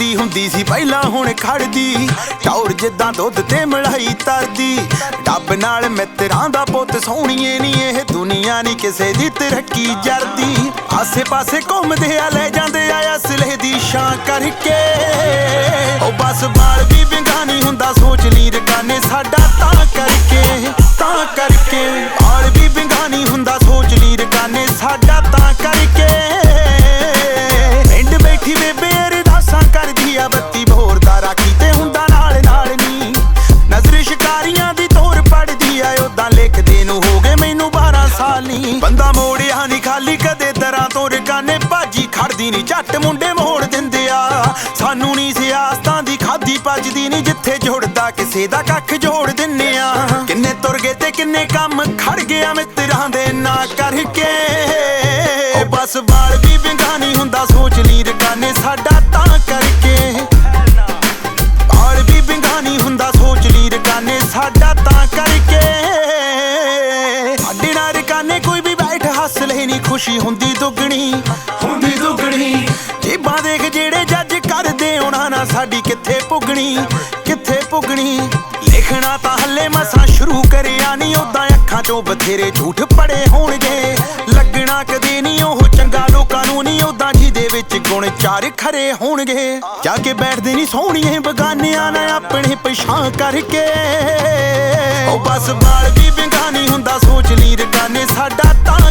ਖੜਦੀ ਹੁੰਦੀ ਸੀ ਪਹਿਲਾਂ ਹੁਣ ਖੜਦੀ ਟੌਰ ਜਿੱਦਾਂ ਦੁੱਧ ਤੇ ਮਲਾਈ ਤਰਦੀ ਡੱਬ ਨਾਲ ਮਿੱਤਰਾਂ ਦਾ ਪੁੱਤ ਸੋਹਣੀਏ ਨੀ ਇਹ ਦੁਨੀਆ ਨੀ ਕਿਸੇ ਦੀ ਤਰੱਕੀ ਜਰਦੀ ਆਸੇ ਪਾਸੇ ਘੁੰਮਦੇ ਆ ਲੈ ਜਾਂਦੇ ਆ ਅਸਲੇ ਦੀ ਸ਼ਾਂ ਕਰਕੇ ਉਹ ਬਸ ਬਾਲ ਵੀ ਵਿੰਗਾ ਨਹੀਂ ਹੁੰਦਾ ਸੋਚ ਲਈ ਰਕਾਨੇ ਸਾਡਾ ਤਾਂ ਕਰਕੇ ਬਾਲ ਵੀ ਵਿੰਗਾ ਨਹੀਂ ਹੁੰਦਾ ਸੋਚ ਲਈ ਰਕਾਨੇ ਸਾਡਾ ਤਾਂ ਕਰਕੇ ਪਿੰਡ ਬੈਠੀ ਬੇਬੇ ਅਰਦਾਸਾਂ ਕਰਦੀ ਆ ਬੱਤੀ ਭੋਰ ਦਾ ਰਾਖੀ ਤੇ ਹੁੰਦਾ ਨਾਲ ਨਾਲ ਨੀ ਨਜ਼ਰ ਸ਼ਿਕਾਰੀਆਂ ਦੀ ਤੋਰ ਪੜਦੀ ਆ ਉਦਾਂ ਲਿਖਦੇ ਨੂੰ ਹੋ ਗਏ ਮੈਨੂੰ 12 ਸਾਲ ਨੀ ਬੰਦਾ ਮੋੜਿਆ ਨੀ ਖਾਲੀ ਕਦੇ ਦਰਾਂ ਤੋਂ ਰਕਾਨੇ ਭਾਜੀ ਖੜਦੀ ਨੀ ਝੱਟ ਮੁੰਡੇ ਮੋੜ ਦਿੰਦੇ ਆ ਸਾਨੂੰ ਨੀ ਸਿਆਸਤਾਂ ਦੀ ਖਾਦੀ ਭੱਜਦੀ ਨੀ ਜਿੱਥੇ ਜੁੜਦਾ ਕਿਸੇ ਦਾ ਕੱਖ ਜੋੜ ਦਿੰਨੇ ਆ ਕਿੰਨੇ ਤੁਰ ਗਏ ਤੇ ਕਿੰਨੇ ਕੰਮ ਖੜ ਗਿਆ ਮਿੱਤਰਾਂ ਦੇ ਨਾਂ ਕਰਕੇ ਉਹ ਬਸ ਬਾਲ ਵੀ ਵਿੰਗਾ ਨਹੀਂ ਹੁੰਦਾ ਸੋਚ ਲਈ ਰਕਾਨੇ ਸਾਡਾ ਤਾਂ ਕਰਕੇ ਬਾਲ ਵੀ ਵਿੰਗਾ ਨਹੀਂ ਹੁੰਦਾ ਸੋਚ ਲਈ ਰਕਾਨੇ ਸਾਡਾ ਤਾਂ ਕਰਕੇ ਸਾਡੇ ਨਾਲ ਰਕਾਨੇ ਕੋਈ ਵੀ ਬੈਠ ਹੱਸ ਲੈ ਨੀ ਖੁਸ਼ੀ ਹੁੰਦੀ ਦੁੱਗਣੀ ਜੇਬਾਂ ਦੇਖ ਜਿਹੜੇ ਜੱਜ ਕਰਦੇ ਉਹਨਾਂ ਨਾਲ ਸਾਡੀ ਕਿੱਥੇ ਪੁੱਗਣੀ ਲਿਖਣਾ ਤਾਂ ਹੱਲੇ ਮਸਾਂ ਸ਼ੁਰੂ ਕਰਿਆ ਨੀ ਉਦਾਂ ਅੱਖਾਂ ਚੋਂ ਬਥੇਰੇ ਝੂਠ ਪੜੇ ਹੋਣਗੇ ਲੱਗਣਾ ਕਦੇ ਨਹੀਂ ਉਹ ਚੰਗਾ ਲੋਕਾਂ ਨੂੰ ਨਹੀਂ ਉਦਾਂ ਜਿਹਦੇ ਵਿੱਚ ਗੁਣ ਚਾਰ ਖਰੇ ਹੋਣਗੇ ਜਾ ਕੇ ਬੈਠਦੇ ਨਹੀਂ ਸੋਹਣੀਏ ਬਗਾਨਿਆਂ ਨਾਲ ਆਪਣੇ ਪਛਾਣ ਕਰਕੇ ਉਹ ਬਸ ਬਾਲ ਵੀ ਵਿੰਗਾ ਨਹੀਂ ਹੁੰਦਾ ਸੋਚ ਲਈ ਰਕਾਨੇ ਸਾਡਾ ਤਾਂ